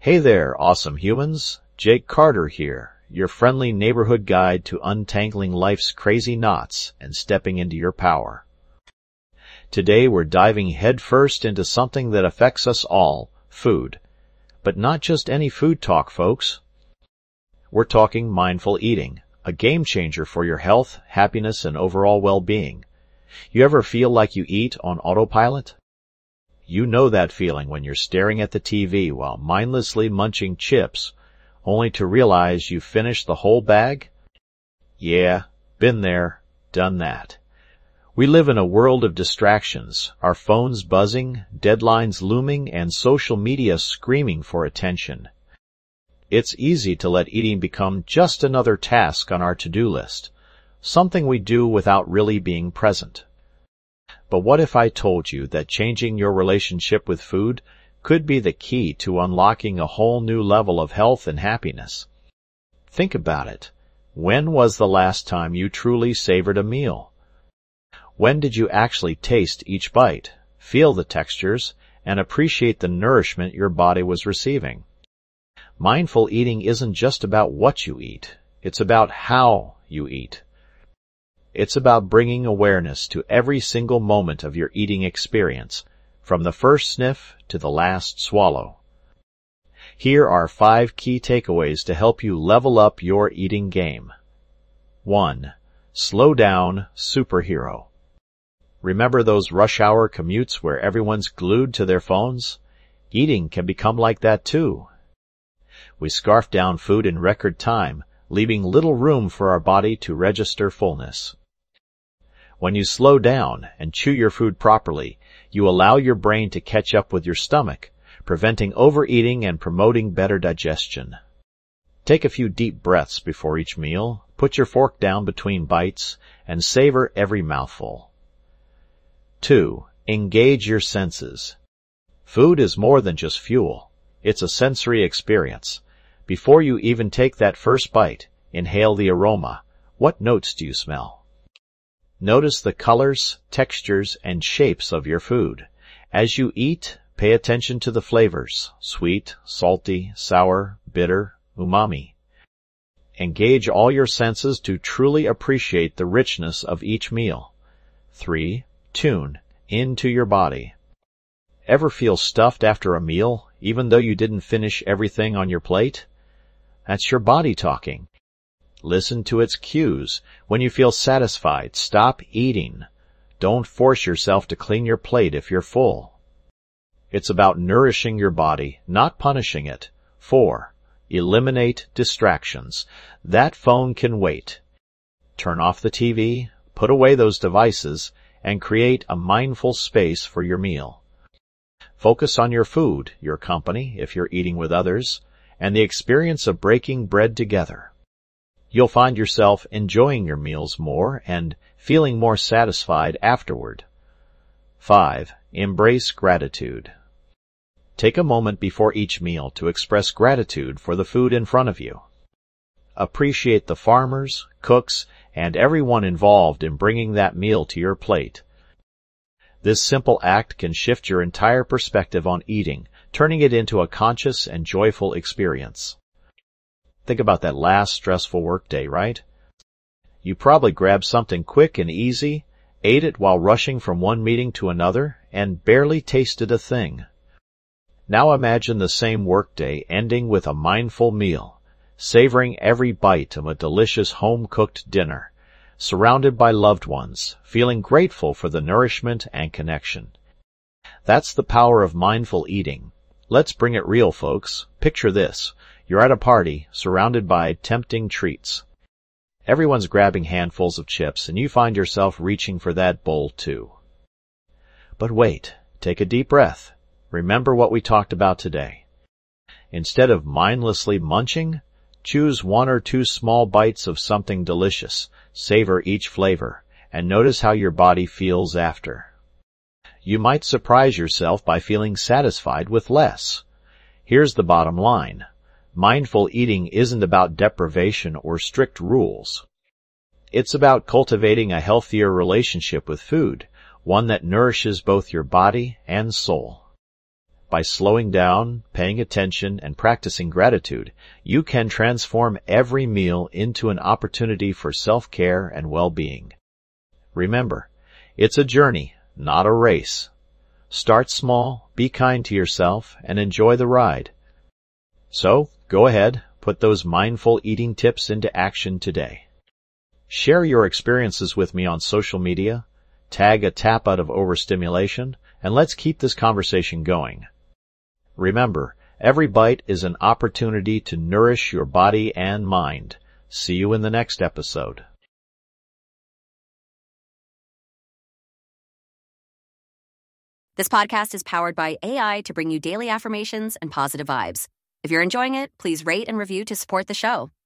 Hey there, awesome humans. Jake Carter here, your friendly neighborhood guide to untangling life's crazy knots and stepping into your power. Today we're diving headfirst into something that affects us all, food. But not just any food talk, folks. We're talking mindful eating, a game changer for your health, happiness, and overall well-being. You ever feel like you eat on autopilot? You know that feeling when you're staring at the TV while mindlessly munching chips, only to realize you've finished the whole bag? Yeah, been there, done that. We live in a world of distractions, our phones buzzing, deadlines looming, and social media screaming for attention. It's easy to let eating become just another task on our to-do list, something we do without really being present. But what if I told you that changing your relationship with food could be the key to unlocking a whole new level of health and happiness? Think about it. When was the last time you truly savored a meal? When did you actually taste each bite, feel the textures, and appreciate the nourishment your body was receiving? Mindful eating isn't just about what you eat. It's about how you eat. It's about bringing awareness to every single moment of your eating experience, from the first sniff to the last swallow. Here are 5 key takeaways to help you level up your eating game. 1. Slow down, superhero. Remember those rush hour commutes where everyone's glued to their phones? Eating can become like that too. We scarf down food in record time, leaving little room for our body to register fullness. When you slow down and chew your food properly, you allow your brain to catch up with your stomach, preventing overeating and promoting better digestion. Take a few deep breaths before each meal, put your fork down between bites, and savor every mouthful. 2. Engage your senses. Food is more than just fuel. It's a sensory experience. Before you even take that first bite, inhale the aroma. What notes do you smell? Notice the colors, textures, and shapes of your food. As you eat, pay attention to the flavors: sweet, salty, sour, bitter, umami. Engage all your senses to truly appreciate the richness of each meal. 3. Tune into your body. Ever feel stuffed after a meal, even though you didn't finish everything on your plate? That's your body talking. Listen to its cues. When you feel satisfied, stop eating. Don't force yourself to clean your plate if you're full. It's about nourishing your body, not punishing it. 4. Eliminate distractions. That phone can wait. Turn off the TV, put away those devices, and create a mindful space for your meal. Focus on your food, your company, if you're eating with others, and the experience of breaking bread together. You'll find yourself enjoying your meals more and feeling more satisfied afterward. 5. Embrace gratitude. Take a moment before each meal to express gratitude for the food in front of you. Appreciate the farmers, cooks, and everyone involved in bringing that meal to your plate. This simple act can shift your entire perspective on eating, turning it into a conscious and joyful experience. Think about that last stressful workday, right? You probably grabbed something quick and easy, ate it while rushing from one meeting to another, and barely tasted a thing. Now imagine the same workday ending with a mindful meal, savoring every bite of a delicious home-cooked dinner, surrounded by loved ones, feeling grateful for the nourishment and connection. That's the power of mindful eating. Let's bring it real, folks. Picture this. You're at a party, surrounded by tempting treats. Everyone's grabbing handfuls of chips, and you find yourself reaching for that bowl too. But wait, take a deep breath. Remember what we talked about today. Instead of mindlessly munching, choose 1 or 2 small bites of something delicious, savor each flavor, and notice how your body feels after. You might surprise yourself by feeling satisfied with less. Here's the bottom line. Mindful eating isn't about deprivation or strict rules. It's about cultivating a healthier relationship with food, one that nourishes both your body and soul. By slowing down, paying attention, and practicing gratitude, you can transform every meal into an opportunity for self-care and well-being. Remember, it's a journey, not a race. Start small, be kind to yourself, and enjoy the ride. So, go ahead, put those mindful eating tips into action today. Share your experiences with me on social media, tag a tap out of overstimulation, and let's keep this conversation going. Remember, every bite is an opportunity to nourish your body and mind. See you in the next episode. This podcast is powered by AI to bring you daily affirmations and positive vibes. If you're enjoying it, please rate and review to support the show.